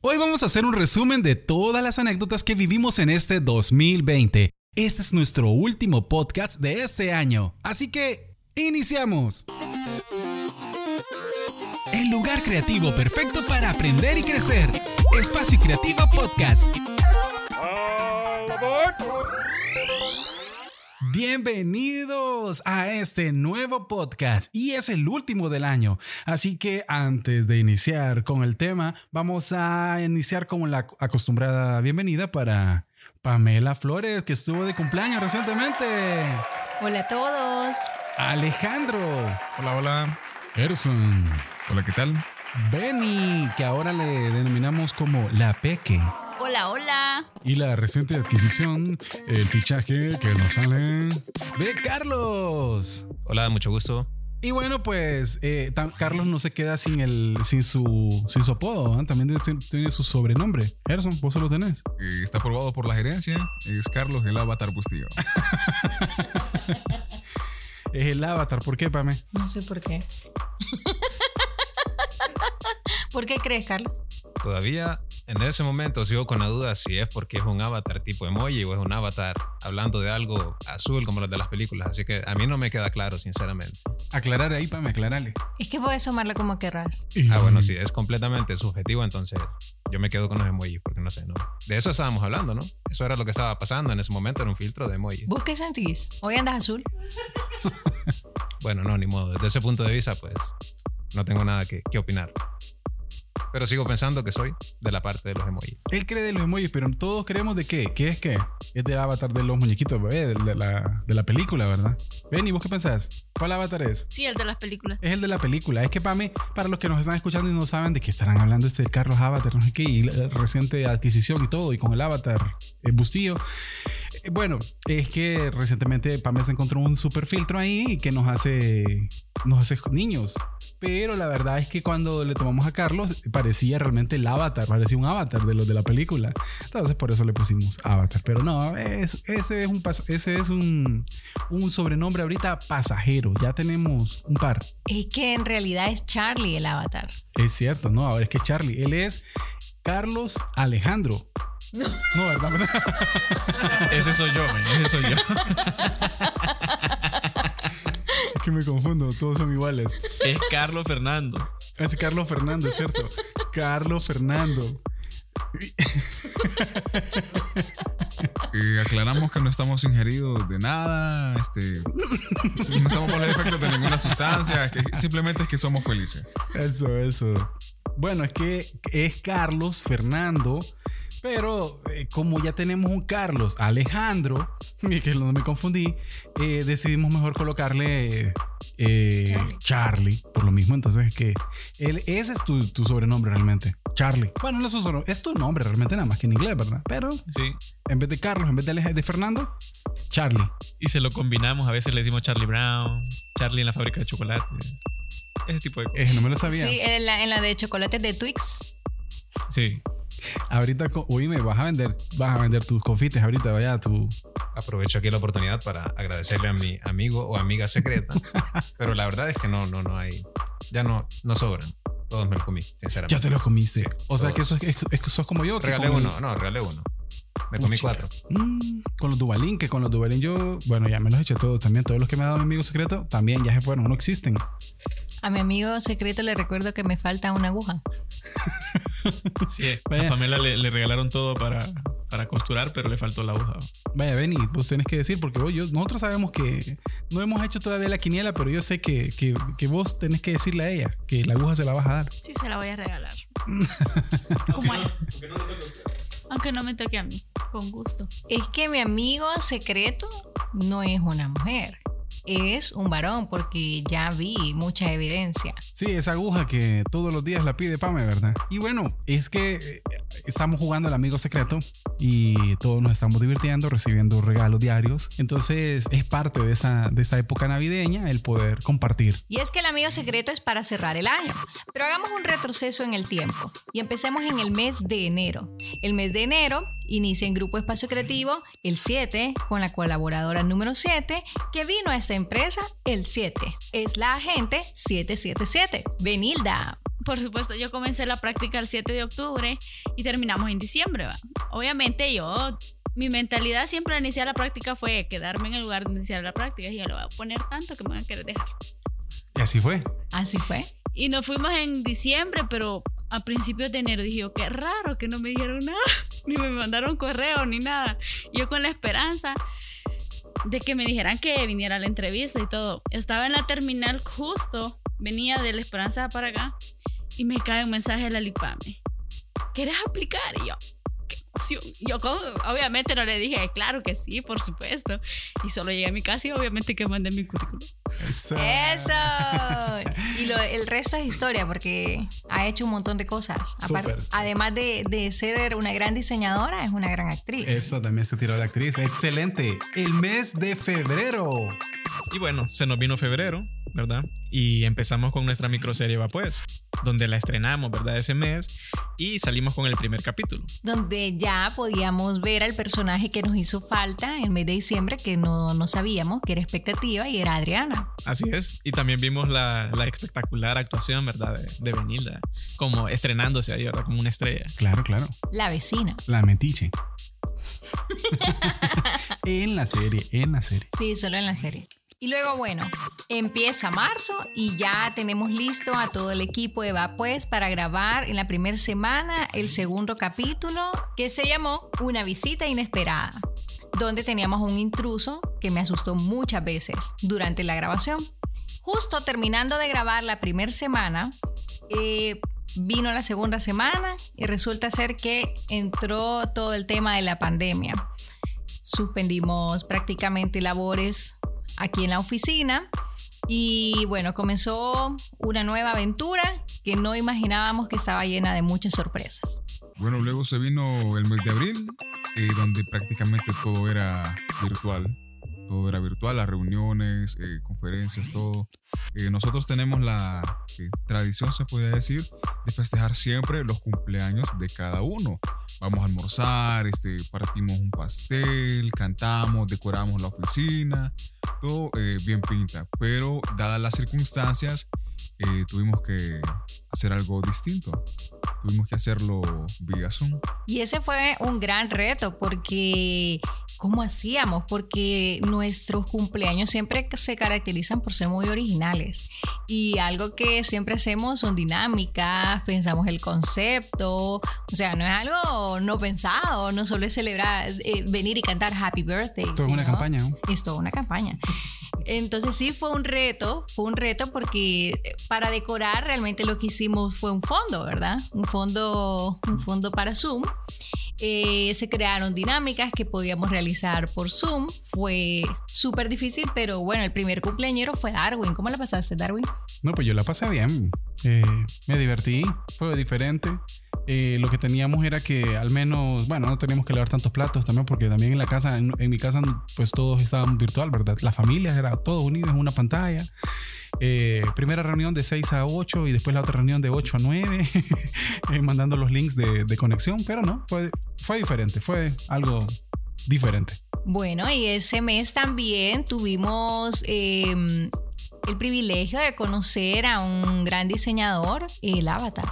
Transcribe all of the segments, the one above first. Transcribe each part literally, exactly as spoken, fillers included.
Hoy vamos a hacer un resumen de todas las anécdotas que vivimos en este dos mil veinte. Este es nuestro último podcast de este año, así que ¡iniciamos! El lugar creativo perfecto para aprender y crecer. Espacio Creativo Podcast. Bienvenidos a este nuevo podcast y es el último del año, así que antes de iniciar con el tema vamos a iniciar con la acostumbrada bienvenida para Pamela Flores, que estuvo de cumpleaños recientemente. Hola a todos. Alejandro. Hola, hola. Gerson. Hola, ¿qué tal? Benny, que ahora le denominamos como La Peque. Hola, hola. Y la reciente adquisición, el fichaje que nos sale de Carlos. Hola, mucho gusto. Y bueno, pues eh, tam- Carlos no se queda sin el sin su sin su apodo, ¿eh? También tiene su sobrenombre. Gerson, vos lo tenés. Eh, está aprobado por la gerencia. Es Carlos el Avatar Bustillo. Es el Avatar. ¿Por qué, Pame? No sé por qué. ¿Por qué crees, Carlos? Todavía en ese momento sigo con la duda si es porque es un avatar tipo emoji o es un avatar hablando de algo azul como los de las películas. Así que a mí no me queda claro, sinceramente. Aclarar ahí, Pame, aclararle. Es que puedes tomarlo como querrás. Ah, bueno, sí, es completamente subjetivo, entonces yo me quedo con los emojis porque no sé, ¿no? De eso estábamos hablando, ¿no? Eso era lo que estaba pasando en ese momento, era un filtro de emojis. ¿Vos qué sentís? ¿Hoy andas azul? Bueno, no, ni modo. Desde ese punto de vista, pues, no tengo nada que, que opinar. Pero sigo pensando que soy de la parte de los emojis. Él cree de los emojis, pero todos creemos de qué. ¿Qué es qué? Es del avatar de los muñequitos, bebé, de, de, la, de la película, ¿verdad? Ven, ¿y vos qué pensás? ¿Cuál avatar es? Sí, el de las películas. Es el de la película. Es que para mí, para los que nos están escuchando y no saben de qué estarán hablando, este de Carlos Avatar, no sé qué, y la reciente adquisición y todo, y con el avatar, el Bustillo. Eh, Bueno, es que recientemente Pamela se encontró un super filtro ahí que nos hace, nos hace niños. Pero la verdad es que cuando le tomamos a Carlos, parecía realmente el avatar, parecía un avatar de los de la película. Entonces por eso le pusimos avatar. Pero no, es, ese es, un, pas- ese es un, un sobrenombre ahorita pasajero. Ya tenemos un par. Es que en realidad es Charlie el avatar. Es cierto, no, ahora es que Charlie, él es Carlos Alejandro. No. No, ¿verdad? Ese soy yo, man. Ese soy yo. Es que me confundo, todos son iguales. Es Carlos Fernando. Es Carlos Fernando, es cierto. Carlos Fernando. Eh, aclaramos que no estamos ingeridos de nada. Este, no estamos por los efectos de ninguna sustancia. Que simplemente es que somos felices. Eso, eso. Bueno, es que es Carlos Fernando. Pero eh, como ya tenemos un Carlos Alejandro, y que no me confundí, eh, decidimos mejor colocarle eh, Charlie. Charlie, por lo mismo. Entonces es que él, ese es tu, tu sobrenombre realmente, Charlie. Bueno, no es, su sobrenombre, es tu nombre realmente, nada más que en inglés, ¿verdad? Pero Sí. en vez de Carlos, en vez de, Alej- de Fernando, Charlie. Y se lo combinamos, a veces le decimos Charlie Brown, Charlie en la fábrica de chocolates. Ese tipo de cosas. Eh, no me lo sabía. Sí, en la, en la de chocolates de Twix. Sí. Ahorita, oíme, vas a vender, vas a vender tus confites ahorita, vaya, tu... Aprovecho aquí la oportunidad para agradecerle a mi amigo o amiga secreta. Pero la verdad es que no, no, no hay. Ya no, no sobran. Todos me los comí, sinceramente. Ya te lo comiste. O sea Todos. que eso es, es, es que sos como yo. Que Regalé con uno, el- no, regalé uno. Me comí Pucha. cuatro. Mm, con los Duvalín, que con los Duvalín yo, bueno, ya me los eché todos también. Todos los que me ha dado mi amigo secreto también ya se fueron, no existen. A mi amigo secreto le recuerdo que me falta una aguja. Sí, Vaya. a Pamela le, le regalaron todo para, para costurar, pero le faltó la aguja. Vaya, Benny, vos tenés que decir, porque vos, yo, nosotros sabemos que no hemos hecho todavía la quiniela, pero yo sé que, que, que vos tenés que decirle a ella que la aguja se la vas a dar. Sí, se la voy a regalar. Como a- Aunque no me toque a mí, con gusto. Es que mi amigo secreto no es una mujer. Es un varón porque ya vi mucha evidencia. Sí, esa aguja que todos los días la pide Pame, ¿verdad? Y bueno, es que eh, estamos jugando al amigo secreto y todos nos estamos divirtiendo, recibiendo regalos diarios. Entonces es parte de esa, de esa época navideña el poder compartir. Y es que el amigo secreto es para cerrar el año. Pero hagamos un retroceso en el tiempo y empecemos en el mes de enero. El mes de enero inicia en Grupo Espacio Creativo el siete con la colaboradora número siete que vino a esta empresa el siete. Es la agente siete siete siete, Benilda. por supuesto, yo comencé la práctica el siete de octubre y terminamos en diciembre, ¿va? Obviamente yo, mi mentalidad siempre al iniciar la práctica fue quedarme en el lugar de iniciar la práctica y yo le voy a poner tanto que me van a querer dejar. Y así fue. Así fue. Y nos fuimos en diciembre, pero a principios de enero dije yo, qué raro que no me dijeron nada, ni me mandaron correo ni nada. Yo con la esperanza de que me dijeran que viniera a la entrevista y todo. Estaba en la terminal justo, venía de La Esperanza para acá y me cae un mensaje de la Lipame. ¿Quieres aplicar? Y yo, qué emoción. Yo con, obviamente no le dije, claro que sí, por supuesto. Y solo llegué a mi casa y obviamente que mandé mi currículum. Eso. Eso. Y lo, el resto es historia porque ha hecho un montón de cosas. Súper. Aparte, además de, de ser una gran diseñadora, es una gran actriz. Eso también se tiró de actriz. Excelente. El mes de febrero. Y bueno, se nos vino febrero, ¿verdad? Y empezamos con nuestra microserie Va Pues, donde la estrenamos, ¿verdad? Ese mes y salimos con el primer capítulo. Donde ya podíamos ver al personaje que nos hizo falta en el mes de diciembre, que no, no sabíamos, que era expectativa, y era Adriana. Así es. Y también vimos la, la espectacular actuación, ¿verdad? De, de Benilda, como estrenándose ahí, ¿verdad? Como una estrella. Claro, claro. La vecina. La metiche. En la serie, en la serie. Sí, solo en la serie. Y luego, bueno, empieza marzo y ya tenemos listo a todo el equipo de Va Pues para grabar en la primera semana el segundo capítulo, que se llamó Una visita inesperada, donde teníamos un intruso que me asustó muchas veces durante la grabación. Justo terminando de grabar la primera semana, eh, vino la segunda semana y resulta ser que entró todo el tema de la pandemia. Suspendimos prácticamente labores aquí en la oficina y bueno, comenzó una nueva aventura que no imaginábamos, que estaba llena de muchas sorpresas. Bueno, luego se vino el mes de abril, eh, donde prácticamente todo era virtual. Todo era virtual, las reuniones, eh, conferencias, todo. Eh, nosotros tenemos la eh, tradición, se podría decir, de festejar siempre los cumpleaños de cada uno. Vamos a almorzar, este, partimos un pastel, cantamos, decoramos la oficina, todo eh, bien pinta. Pero dadas las circunstancias, eh, tuvimos que hacer algo distinto. Tuvimos que hacerlo vía Zoom. Y ese fue un gran reto porque ¿cómo hacíamos? Porque nuestros cumpleaños siempre se caracterizan por ser muy originales y algo que siempre hacemos son dinámicas, pensamos el concepto, o sea, no es algo no pensado, no solo es celebrar, eh, venir y cantar Happy Birthday. Todo es una campaña, ¿no? Es toda una campaña. Entonces sí fue un reto, fue un reto porque para decorar realmente lo que hicimos fue un fondo, ¿verdad? Un fondo, un fondo para Zoom. Eh, se crearon dinámicas que podíamos realizar por Zoom. Fue súper difícil, pero bueno, el primer cumpleañero fue Darwin. ¿Cómo la pasaste, Darwin? No, pues yo la pasé bien. Eh, me divertí, fue diferente. Eh, lo que teníamos era que al menos, bueno, no teníamos que lavar tantos platos también, porque también en la casa, en, en mi casa, pues todos estaban virtual, ¿verdad? Las familias, era todos unidos en una pantalla. Eh, primera reunión de seis a ocho y después la otra reunión de ocho a nueve, eh, mandando los links de, de conexión, pero no, fue, fue diferente, fue algo diferente. Bueno, y ese mes también tuvimos eh, el privilegio de conocer a un gran diseñador, el Avatar.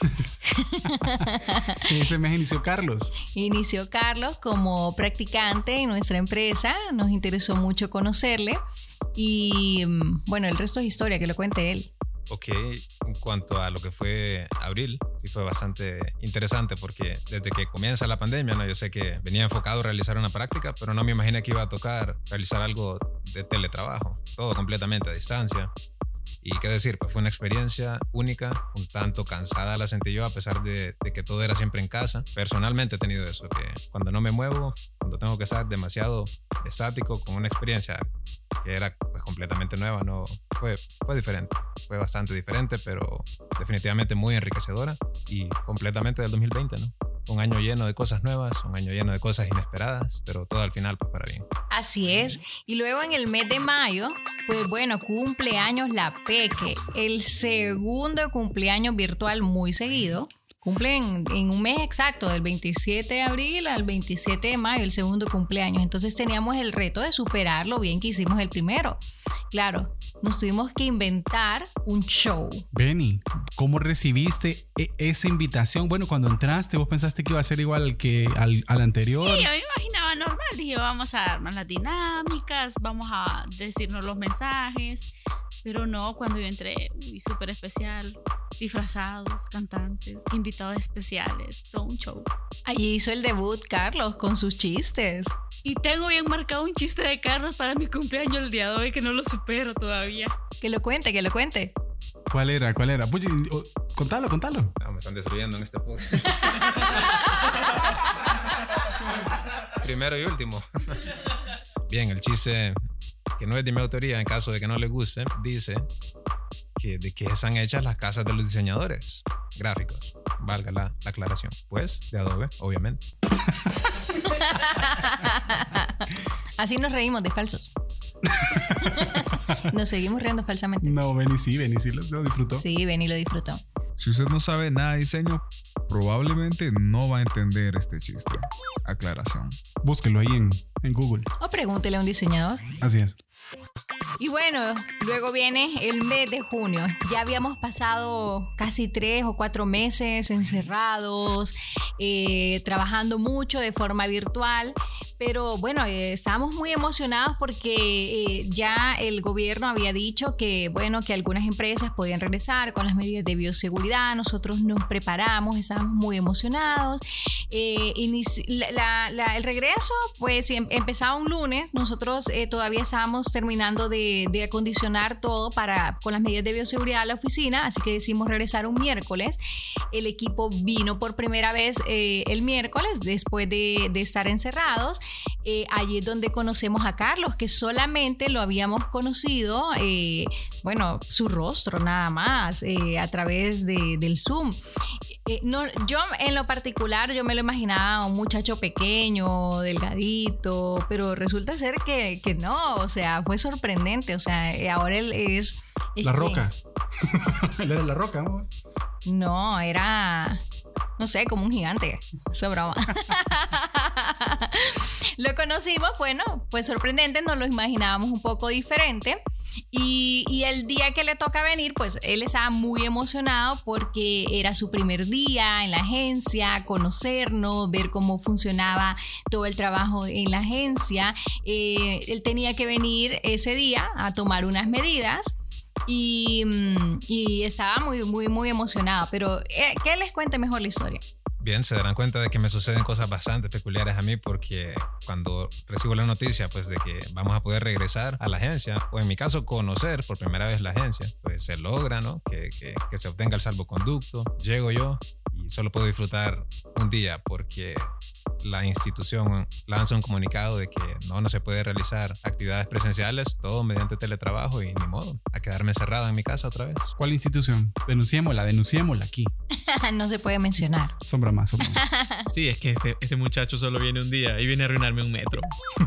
Ese mes inició Carlos. Inició Carlos como practicante en nuestra empresa, nos interesó mucho conocerle y bueno, el resto es historia, que lo cuente él. Ok, en cuanto a lo que fue abril, sí fue bastante interesante porque desde que comienza la pandemia, ¿no? Yo sé que venía enfocado a realizar una práctica, pero no me imaginé que iba a tocar realizar algo de teletrabajo, todo completamente a distancia. Y qué decir, pues fue una experiencia única, un tanto cansada la sentí yo a pesar de, de que todo era siempre en casa. Personalmente he tenido eso, que cuando no me muevo, cuando tengo que estar demasiado estático con una experiencia que era pues completamente nueva, no fue, fue diferente, fue bastante diferente, pero definitivamente muy enriquecedora y completamente del dos mil veinte, ¿no? Un año lleno de cosas nuevas, un año lleno de cosas inesperadas, pero todo al final pues para bien. Así es. Y luego en el mes de mayo, pues bueno, cumpleaños la Peque, el segundo cumpleaños virtual muy seguido. Cumplen en un mes exacto, del veintisiete de abril al veintisiete de mayo, el segundo cumpleaños. Entonces teníamos el reto de superar lo bien que hicimos el primero. Claro, nos tuvimos que inventar un show. Benny, ¿cómo recibiste e- esa invitación? Bueno, cuando entraste, ¿vos pensaste que iba a ser igual que al, al anterior? Sí, yo me imaginaba normal. Dije, vamos a darnos las dinámicas, vamos a decirnos los mensajes. Pero no, cuando yo entré, uy, súper especial. Disfrazados, cantantes, invitados especiales, todo un show. Allí hizo el debut Carlos con sus chistes. Y tengo bien marcado un chiste de Carlos para mi cumpleaños el día de hoy que no lo supero todavía. Que lo cuente, que lo cuente. ¿Cuál era? ¿Cuál era? Pues, oh, contalo, contalo. No, me están destruyendo en este punto. Primero y último. Bien, el chiste, que no es de mi autoría, en caso de que no le guste, dice que de qué están hechas las casas de los diseñadores gráficos. Valga la, la aclaración. Pues de Adobe, obviamente. Así nos reímos de falsos. Nos seguimos riendo falsamente. No, Benny sí, Benny sí lo, lo disfrutó. Sí, Benny lo disfrutó. Si usted no sabe nada de diseño, probablemente no va a entender este chiste. Aclaración. Búsquelo ahí en, en Google. O pregúntele a un diseñador. Así es. Y bueno, luego viene el mes de junio. Ya habíamos pasado casi tres o cuatro meses encerrados, eh, trabajando mucho de forma virtual. Pero bueno, eh, estábamos muy emocionados porque eh, ya el gobierno había dicho que, bueno, que algunas empresas podían regresar con las medidas de bioseguridad. Nosotros nos preparamos, estábamos muy emocionados. Eh, inici- la, la, la, el regreso, pues em- empezaba un lunes. Nosotros eh, todavía estábamos terminando de, de acondicionar todo para, con las medidas de bioseguridad a la oficina, así que decidimos regresar un miércoles. El equipo vino por primera vez eh, el miércoles después de, de estar encerrados. Eh, allí es donde conocemos a Carlos, que solamente lo habíamos conocido, eh, bueno, su rostro nada más, eh, a través de, del Zoom. Eh, no, yo en lo particular, yo me lo imaginaba un muchacho pequeño, delgadito, pero resulta ser que, que no, o sea, fue sorprendente, o sea, ahora él es... es La que- Roca. Él era La Roca, amor. No, era, no sé, como un gigante. Eso es broma. Lo conocimos, bueno, fue sorprendente, nos lo imaginábamos un poco diferente. Y, y el día que le toca venir, pues él estaba muy emocionado porque era su primer día en la agencia, conocernos, ver cómo funcionaba todo el trabajo en la agencia. Eh, él tenía que venir ese día a tomar unas medidas. Y, y estaba muy, muy, muy emocionado. Pero, eh, ¿qué les cuente mejor la historia? Bien, se darán cuenta de que me suceden cosas bastante peculiares a mí porque cuando recibo la noticia pues de que vamos a poder regresar a la agencia o en mi caso conocer por primera vez la agencia, pues se logra, ¿no? Que, que, que se obtenga el salvoconducto. Llego yo y solo puedo disfrutar un día porque la institución lanza un comunicado de que no, no se puede realizar actividades presenciales, todo mediante teletrabajo y ni modo, a quedarme encerrado en mi casa otra vez. ¿Cuál institución? Denunciémosla, denunciémosla aquí. No se puede mencionar. Sombra más, sombra más. Sí, es que este, este muchacho solo viene un día y viene a arruinarme un metro.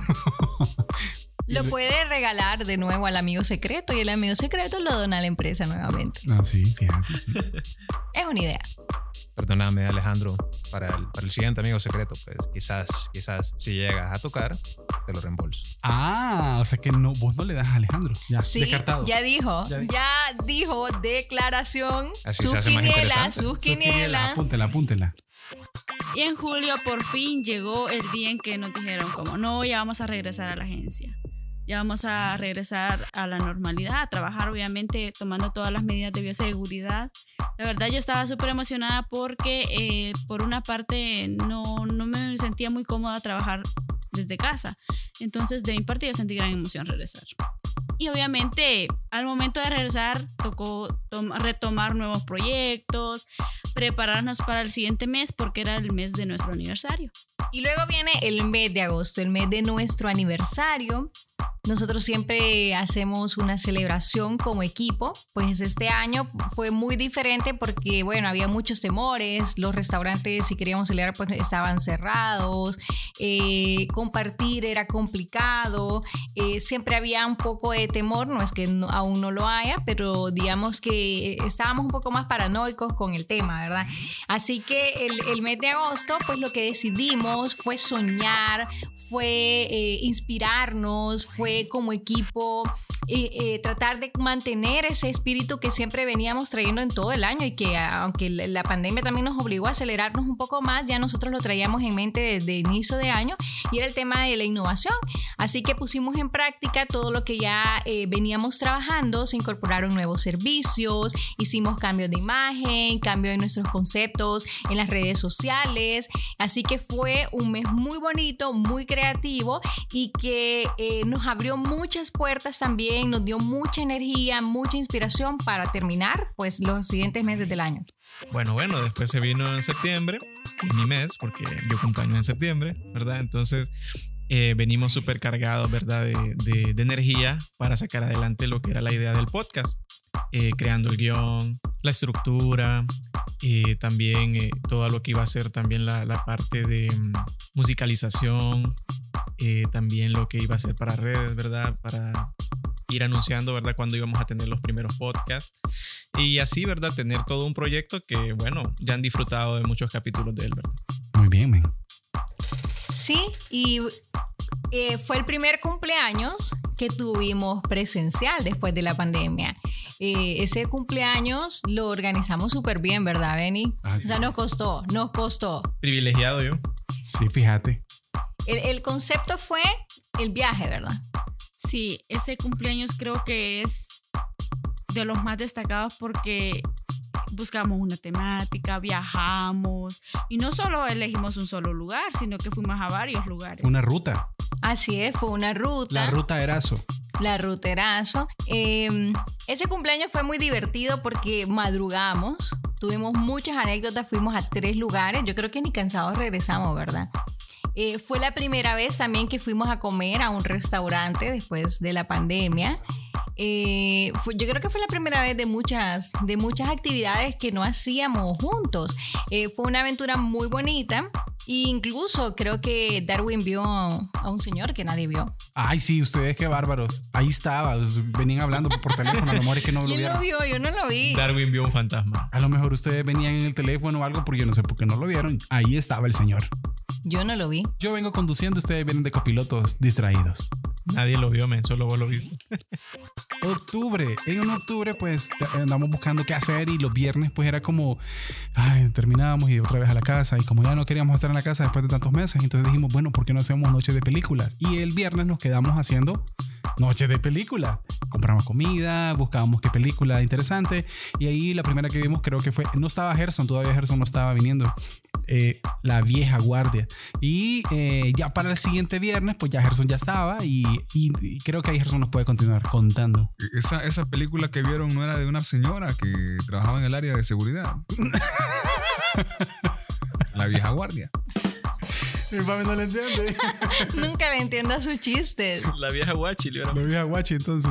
Lo puede regalar de nuevo al amigo secreto y el amigo secreto lo dona a la empresa nuevamente. Ah, sí, fíjate, sí. Es una idea. Perdóname, Alejandro, para el, para el siguiente amigo secreto, pues quizás, quizás si llegas a tocar, te lo reembolso. Ah, o sea que no, vos no le das a Alejandro. Ya, Sí, descartado. ya dijo, Ya ya dijo. dijo, declaración, Así sus se hace más quinielas, interesante. sus Sus quinielas, quinielas. apúntela, apúntela. Y en julio por fin llegó el día en que nos dijeron como no, ya vamos a regresar a la agencia. Ya vamos a regresar a la normalidad, a trabajar obviamente tomando todas las medidas de bioseguridad. La verdad yo estaba súper emocionada porque eh, por una parte no, no me sentía muy cómoda trabajar desde casa. Entonces de mi parte yo sentí gran emoción regresar. Y obviamente al momento de regresar tocó tom- retomar nuevos proyectos, prepararnos para el siguiente mes porque era el mes de nuestro aniversario. Y luego viene el mes de agosto, el mes de nuestro aniversario. Nosotros siempre hacemos una celebración como equipo, pues este año fue muy diferente porque, bueno, había muchos temores, los restaurantes si queríamos celebrar pues estaban cerrados, eh, compartir era complicado, eh, siempre había un poco de temor, no es que no, aún no lo haya, pero digamos que eh, estábamos un poco más paranoicos con el tema, ¿verdad? Así que el, el mes de agosto, pues lo que decidimos fue soñar, fue eh, inspirarnos, fue como equipo eh, eh, tratar de mantener ese espíritu que siempre veníamos trayendo en todo el año y que aunque la pandemia también nos obligó a acelerarnos un poco más, ya nosotros lo traíamos en mente desde inicio de año y era el tema de la innovación. Así que pusimos en práctica todo lo que ya eh, veníamos trabajando, se incorporaron nuevos servicios, hicimos cambios de imagen, cambios en nuestros conceptos en las redes sociales, así que fue un mes muy bonito, muy creativo y que eh, nos abrió muchas puertas también, nos dio mucha energía, mucha inspiración para terminar pues los siguientes meses del año. Bueno, bueno, después se vino en septiembre, que es mi mes, porque yo cumpleaños en septiembre, ¿verdad? Entonces eh, venimos súper cargados, ¿verdad? De, de, de energía para sacar adelante lo que era la idea del podcast, eh, creando el guión, la estructura, eh, también eh, todo lo que iba a ser también la, la parte de um, musicalización, eh, también lo que iba a ser para redes, ¿verdad? Para ir anunciando, ¿verdad? Cuando íbamos a tener los primeros podcasts y así, ¿verdad? Tener todo un proyecto que, bueno, ya han disfrutado de muchos capítulos de él, ¿verdad? Muy bien, men. Sí, y eh, fue el primer cumpleaños que tuvimos presencial después de la pandemia. Eh, ese cumpleaños lo organizamos súper bien, ¿verdad, Benny? Ah, sí. O sea, nos costó, nos costó. Privilegiado yo. Sí, fíjate. El, el concepto fue el viaje, ¿verdad? Sí, ese cumpleaños creo que es de los más destacados porque buscamos una temática, viajamos y no solo elegimos un solo lugar, sino que fuimos a varios lugares. Una ruta. Así es, fue una ruta. La ruta Erazo. La ruterazo. Eh, ese cumpleaños fue muy divertido porque madrugamos, tuvimos muchas anécdotas, fuimos a tres lugares, yo creo que ni cansados regresamos, ¿verdad? Eh, fue la primera vez también que fuimos a comer a un restaurante después de la pandemia. Eh, fue, yo creo que fue la primera vez de muchas, de muchas actividades que no hacíamos juntos. Eh, fue una aventura muy bonita. E incluso creo que Darwin vio a un señor que nadie vio. Ay, sí, ustedes qué bárbaros. Ahí estaba, venían hablando por teléfono, a lo mejor es que no lo ¿Quién vieron. lo vio? Yo no lo vi. Darwin vio un fantasma. A lo mejor ustedes venían en el teléfono o algo, porque yo no sé por qué no lo vieron. Ahí estaba el señor. Yo no lo vi. Yo vengo conduciendo, ustedes vienen de copilotos distraídos. Nadie lo vio, men, solo vos lo viste. Octubre, en un octubre pues andamos buscando qué hacer y los viernes pues era como, ay, terminábamos y otra vez a la casa y como ya no queríamos estar en la casa después de tantos meses, entonces dijimos, bueno, ¿por qué no hacemos noches de películas? Y el viernes nos quedamos haciendo noches de película. Compramos comida, buscábamos qué película interesante y ahí la primera que vimos creo que fue, no estaba Gerson, todavía Gerson no estaba viniendo, eh, La Vieja Guardia. Y eh, ya para el siguiente viernes pues ya Gerson ya estaba y, y, y creo que ahí Gerson nos puede continuar contando. Esa, esa película que vieron no era de una señora que trabajaba en el área de seguridad. La Vieja Guardia. Mi papi no le entiende. Nunca le entiendo a sus chistes. La vieja guachi, La Vieja Guachi, entonces.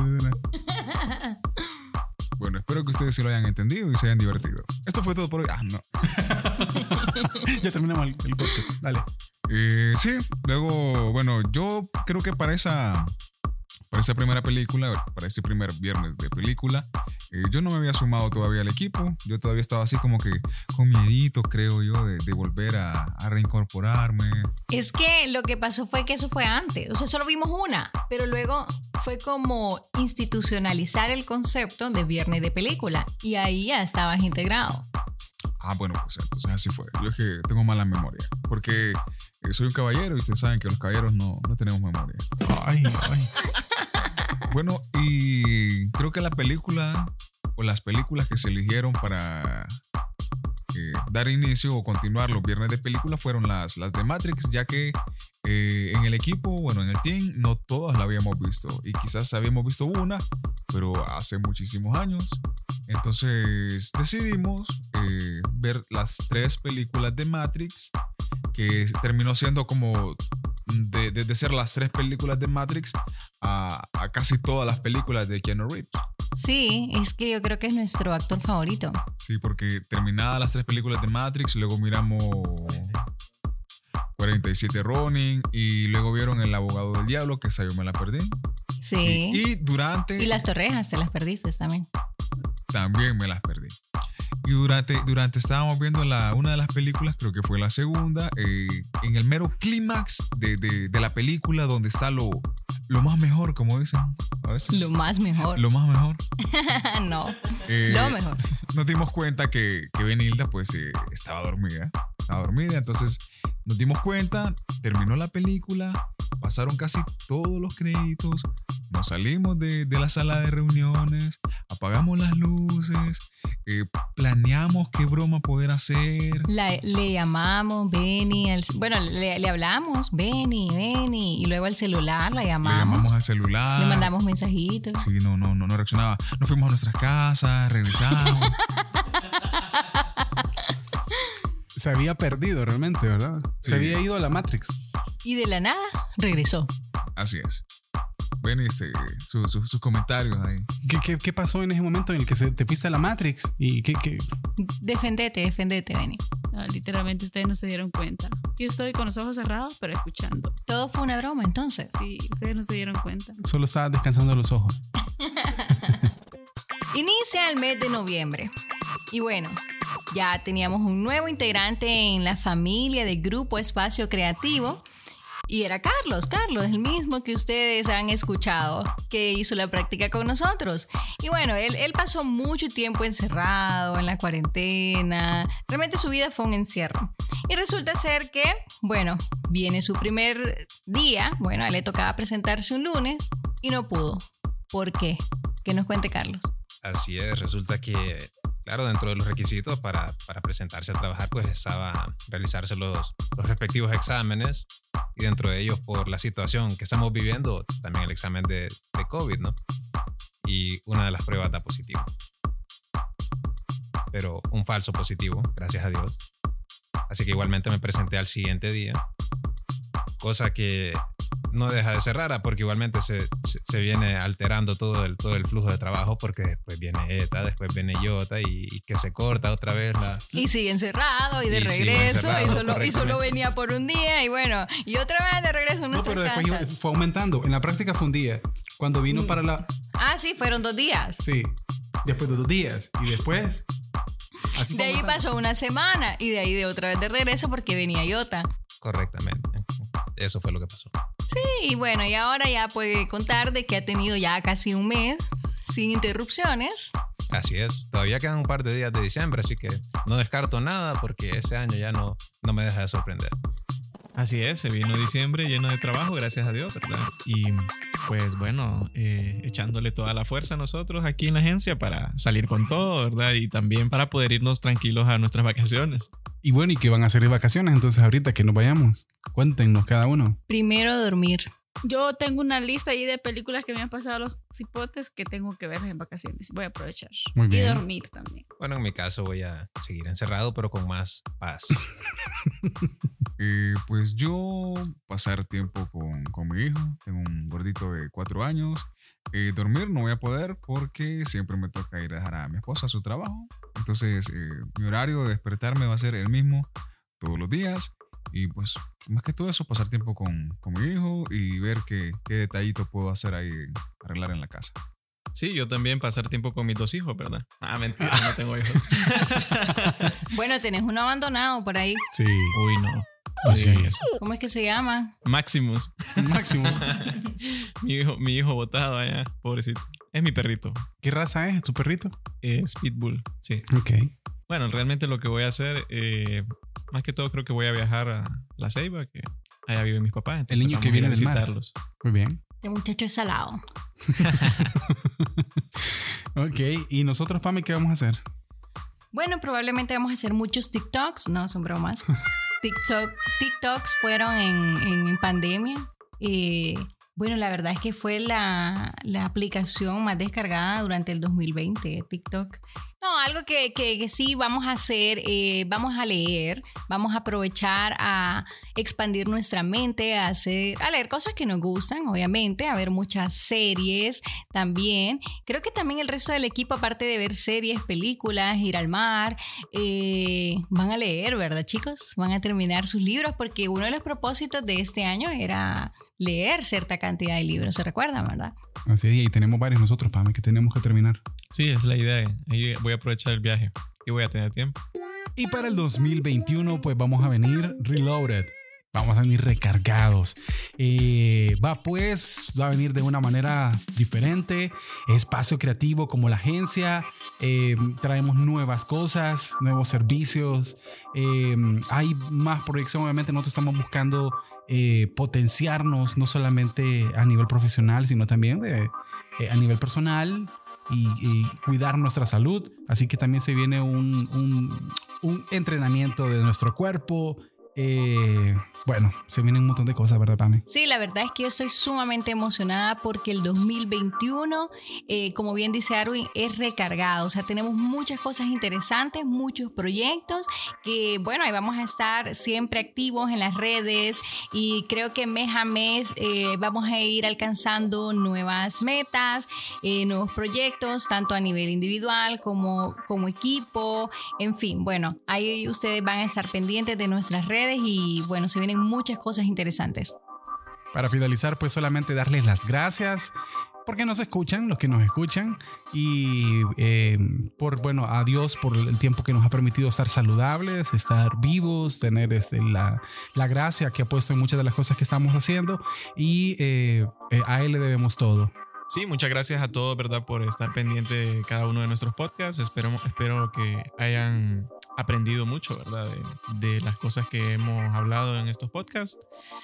Bueno, espero que ustedes se lo hayan entendido y se hayan divertido. Esto fue todo por hoy. Ah, no. Ya terminamos el, el podcast. Dale. Eh, sí, luego, bueno, yo creo que para esa, para esa primera película, para ese primer viernes de película, eh, yo no me había sumado todavía al equipo. Yo todavía estaba así como que con miedito, creo yo, de, de volver a, a reincorporarme. Es que lo que pasó fue que eso fue antes. O sea, solo vimos una, pero luego fue como institucionalizar el concepto de viernes de película y ahí ya estabas integrado. Ah, bueno, pues entonces así fue. Yo es que tengo mala memoria, porque eh, soy un caballero y ustedes saben que los caballeros no, no tenemos memoria. Ay, ay. Bueno, y creo que la película o las películas que se eligieron para eh, dar inicio o continuar los viernes de película fueron las, las de Matrix, ya que eh, en el equipo, bueno, en el team, no todas la habíamos visto y quizás habíamos visto una, pero hace muchísimos años. Entonces decidimos eh, ver las tres películas de Matrix, que terminó siendo como de, de, de ser las tres películas de Matrix a, a casi todas las películas de Keanu Reeves. Sí, es que yo creo que es nuestro actor favorito. Sí, porque terminadas las tres películas de Matrix, luego miramos cuarenta y siete Ronin y luego vieron El Abogado del Diablo, que esa yo me la perdí. Sí. Sí. Y durante... Y las torrejas te las perdiste también. también me las perdí. Y durante, durante estábamos viendo la, una de las películas, creo que fue la segunda, eh, en el mero clímax de, de, de la película donde está lo, lo más mejor, como dicen a veces. Lo más mejor. Lo más mejor. No, Eh, lo mejor. Nos dimos cuenta que, que Benilda pues eh, estaba dormida. Estaba dormida, entonces nos dimos cuenta, terminó la película, pasaron casi todos los créditos, nos salimos de, de la sala de reuniones, apagamos las luces, eh, planeamos qué broma poder hacer. La- le llamamos, Benny, al- bueno, le, le hablamos, Benny, Benny, y luego al celular la Le llamamos, llamamos al celular. le mandamos mensajitos. Sí, no, no, no, no reaccionaba. Nos fuimos a nuestras casas, regresamos. Se había perdido realmente, ¿verdad? Sí. Se había ido a la Matrix. Y de la nada regresó. Así es. Ven este, su- su- sus comentarios ahí. ¿Qué, qué, qué pasó en ese momento en el que se, te fuiste a la Matrix? ¿Y qué, qué? Defendete, defendete, Benny. No, literalmente ustedes no se dieron cuenta. Yo estoy con los ojos cerrados, pero escuchando. Todo fue una broma entonces. Sí, ustedes no se dieron cuenta. Solo estabas descansando los ojos. Inicia el mes de noviembre. Y bueno, ya teníamos un nuevo integrante en la familia de Grupo Espacio Creativo. Y era Carlos, Carlos, el mismo que ustedes han escuchado, que hizo la práctica con nosotros. Y bueno, él, él pasó mucho tiempo encerrado en la cuarentena. Realmente su vida fue un encierro. Y resulta ser que, bueno, viene su primer día. Bueno, a él le tocaba presentarse un lunes y no pudo. ¿Por qué? Que nos cuente Carlos. Así es, resulta que, claro, dentro de los requisitos para, para presentarse a trabajar, pues estaba realizarse los, los respectivos exámenes y dentro de ellos, por la situación que estamos viviendo, también el examen de, de COVID, ¿no? Y una de las pruebas da positivo. Pero un falso positivo, gracias a Dios. Así que igualmente me presenté al siguiente día, cosa que no deja de ser rara porque igualmente se, se, se viene alterando todo el, todo el flujo de trabajo porque después viene ETA, después viene IOTA y, y que se corta otra vez la... Y sigue encerrado y de Y sigue regreso encerrado, y, solo, y solo correctamente. venía por un día y bueno, y otra vez de regreso a No, nuestras pero después casas. iba- fue aumentando. En la práctica fue un día. Cuando vino para la... Ah, sí, fueron dos días. Sí. Después de dos días. Y después... Así De fue ahí aumentando. pasó una semana y de ahí de otra vez de regreso porque venía IOTA. Correctamente. Eso fue lo que pasó. Sí, y bueno, y ahora ya puede contar de que ha tenido ya casi un mes sin interrupciones. Así es. Todavía quedan un par de días de diciembre, así que no descarto nada porque ese año ya no, no me deja de sorprender. Así es, se vino diciembre lleno de trabajo, gracias a Dios, ¿verdad? Y pues bueno, eh, echándole toda la fuerza a nosotros aquí en la agencia para salir con todo, ¿verdad? Y también para poder irnos tranquilos a nuestras vacaciones. Y bueno, ¿y qué van a hacer de vacaciones entonces ahorita que nos vayamos? Cuéntenos cada uno. Primero dormir. Yo tengo una lista ahí de películas que me han pasado los cipotes que tengo que ver en vacaciones. Voy a aprovechar. Muy bien. Y dormir también. Bueno, en mi caso voy a seguir encerrado, pero con más paz. Eh, pues yo pasar tiempo con, con mi hijo. Tengo un gordito de cuatro años. Eh, dormir no voy a poder porque siempre me toca ir a dejar a mi esposa a su trabajo. Entonces eh, mi horario de despertarme va a ser el mismo todos los días. Y pues más que todo eso, pasar tiempo con, con mi hijo y ver qué, qué detallito puedo hacer ahí, arreglar en la casa. Sí, yo también pasar tiempo con mis dos hijos, ¿verdad? Ah, mentira, no tengo hijos. Bueno, tenés uno abandonado por ahí. Sí. Uy, no. Pues sí. digan eso. ¿Cómo es que se llama? Maximus. Máximo. mi hijo, mi hijo botado allá, pobrecito. Es mi perrito. ¿Qué raza es tu perrito? Es Pitbull, sí. Ok. Bueno, realmente lo que voy a hacer, eh, más que todo creo que voy a viajar a La Ceiba, que allá viven mis papás. Entonces El niño que vamos a ir viene a del mar. visitarlos. Muy bien. Este muchacho es salado. Ok. ¿Y nosotros, Pame, qué vamos a hacer? Bueno, probablemente vamos a hacer muchos TikToks. No, son bromas. TikTok, TikToks fueron en, en, en pandemia. Eh, bueno, la verdad es que fue la, la aplicación más descargada durante el dos mil veinte, TikTok. No, algo que, que, que sí vamos a hacer, eh, vamos a leer, vamos a aprovechar a expandir nuestra mente, a, hacer, a leer cosas que nos gustan, obviamente, a ver muchas series también. Creo que también el resto del equipo, aparte de ver series, películas, ir al mar, eh, van a leer, ¿verdad, chicos? Van a terminar sus libros porque uno de los propósitos de este año era leer cierta cantidad de libros, ¿se recuerdan, verdad? Así es, y tenemos varios nosotros, Pame, que tenemos que terminar. Sí, es la idea. Ahí voy a aprovechar el viaje y voy a tener tiempo. Y para el dos mil veintiuno, pues vamos a venir reloaded. Vamos a venir recargados. Eh, va pues, va a venir de una manera diferente. Espacio Creativo como la agencia. Eh, traemos nuevas cosas, nuevos servicios. Eh, hay más proyección. Obviamente nosotros estamos buscando eh, potenciarnos no solamente a nivel profesional, sino también de, eh, a nivel personal y, y cuidar nuestra salud. Así que también se viene un, un, un entrenamiento de nuestro cuerpo. Eh, bueno, se vienen un montón de cosas, ¿verdad, Pame? Sí, la verdad es que yo estoy sumamente emocionada porque el dos mil veintiuno, eh, como bien dice Arwin, es recargado. O sea, tenemos muchas cosas interesantes, muchos proyectos que, bueno, ahí vamos a estar siempre activos en las redes y creo que mes a mes eh, vamos a ir alcanzando nuevas metas, eh, nuevos proyectos, tanto a nivel individual como como equipo. En fin, bueno, ahí ustedes van a estar pendientes de nuestras redes y, bueno, se vienen muchas cosas interesantes. Para finalizar, pues solamente darles las gracias porque nos escuchan, los que nos escuchan, y eh, por, bueno, a Dios por el tiempo que nos ha permitido estar saludables, estar vivos, tener este, la, la gracia que ha puesto en muchas de las cosas que estamos haciendo, y eh, eh, a Él le debemos todo. Sí, muchas gracias a todos, ¿verdad?, por estar pendiente de cada uno de nuestros podcasts. Espero, espero que hayan aprendido mucho, ¿verdad?, de, de las cosas que hemos hablado en estos podcasts.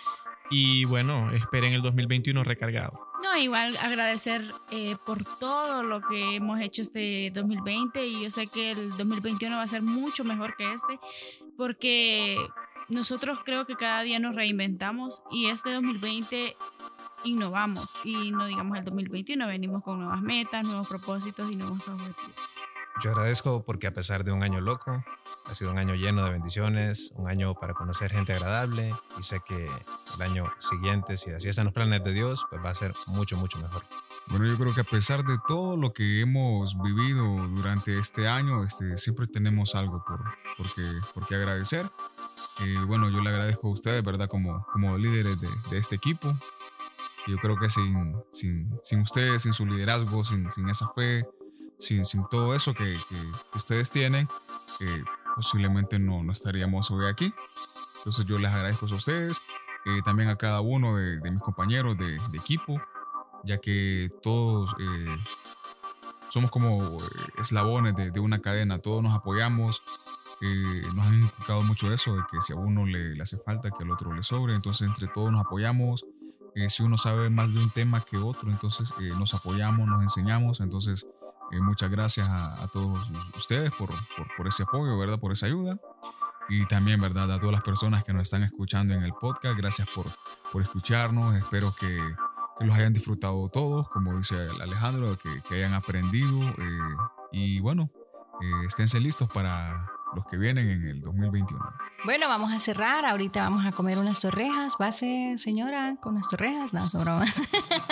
Y bueno, esperen el dos mil veintiuno recargado. No, igual agradecer eh, por todo lo que hemos hecho este dos mil veinte, y yo sé que el dos mil veintiuno va a ser mucho mejor que este, porque nosotros creo que cada día nos reinventamos, y este dos mil veinte innovamos, y no digamos el dos mil veintiuno, venimos con nuevas metas, nuevos propósitos y nuevos objetivos. Yo agradezco porque a pesar de un año loco, ha sido un año lleno de bendiciones, un año para conocer gente agradable, y sé que el año siguiente, si así están los planes de Dios, pues va a ser mucho, mucho mejor. Bueno, yo creo que a pesar de todo lo que hemos vivido durante este año, este, siempre tenemos algo por, por, qué, por qué agradecer. Eh, bueno, yo le agradezco a ustedes, ¿verdad?, como, como líderes de, de este equipo. Yo creo que sin, sin, sin ustedes, sin su liderazgo, sin, sin esa fe, sin, sin todo eso que, que, que ustedes tienen, eh, posiblemente no, no estaríamos hoy aquí. Entonces yo les agradezco a ustedes, eh, también a cada uno de, de mis compañeros de, de equipo, ya que todos eh, somos como eslabones de, de una cadena, todos nos apoyamos. Eh, nos han inculcado mucho eso, de que si a uno le, le hace falta, que al otro le sobre. Entonces entre todos nos apoyamos. Eh, si uno sabe más de un tema que otro, entonces eh, nos apoyamos, nos enseñamos. Entonces eh, muchas gracias a, a todos ustedes por, por, por ese apoyo, ¿verdad?, por esa ayuda. Y también, ¿verdad?, a todas las personas que nos están escuchando en el podcast, gracias por, por escucharnos. Espero que, que los hayan disfrutado todos, como dice Alejandro, que, que hayan aprendido. Eh, y bueno, eh, esténse listos para los que vienen en el dos mil veintiuno. Bueno, vamos a cerrar. Ahorita vamos a comer unas torrejas. ¿Base, señora, con unas torrejas? No, son bromas.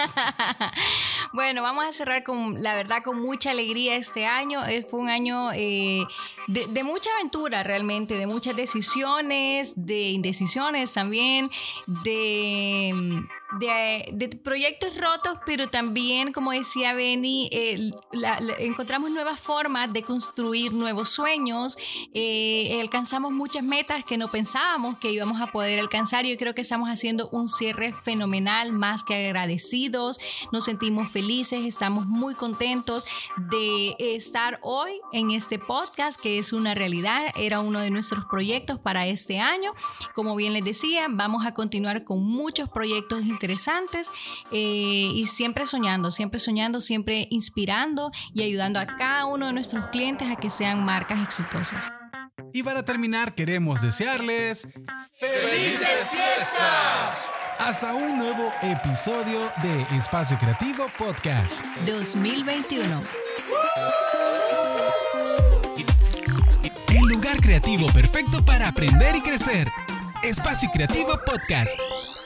Bueno, vamos a cerrar con, la verdad, con mucha alegría este año. Fue un año eh, de, de mucha aventura realmente, de muchas decisiones, de indecisiones también, de... De, de proyectos rotos, pero también, como decía Benny, eh, la, la, encontramos nuevas formas de construir nuevos sueños, eh, alcanzamos muchas metas que no pensábamos que íbamos a poder alcanzar, y yo creo que estamos haciendo un cierre fenomenal, más que agradecidos, nos sentimos felices, estamos muy contentos de estar hoy en este podcast, que es una realidad, era uno de nuestros proyectos para este año. Como bien les decía, vamos a continuar con muchos proyectos interesantes eh, y siempre soñando, siempre soñando, siempre inspirando y ayudando a cada uno de nuestros clientes a que sean marcas exitosas. Y para terminar, queremos desearles ¡Felices fiestas! Hasta un nuevo episodio de Espacio Creativo Podcast dos mil veintiuno. El lugar creativo perfecto para aprender y crecer. Espacio Creativo Podcast.